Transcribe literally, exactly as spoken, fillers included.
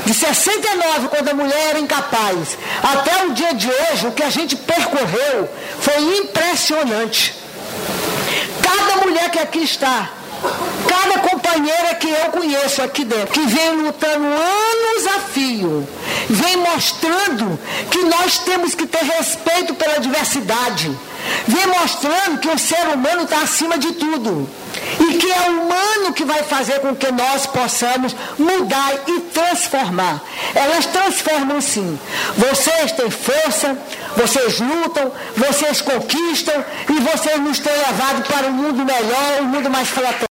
De sessenta e nove, quando a mulher era incapaz, até o dia de hoje, o que a gente percorreu foi impressionante. Cada mulher que aqui está, cada companheira que eu conheço aqui dentro, que vem lutando anos a fio, vem mostrando que nós temos que ter respeito pela diversidade, vem mostrando que o ser humano está acima de tudo e que é o humano que vai fazer com que nós possamos mudar e transformar. Elas transformam sim. Vocês têm força, vocês lutam, vocês conquistam e vocês nos têm levado para um mundo melhor, um mundo mais fraterno.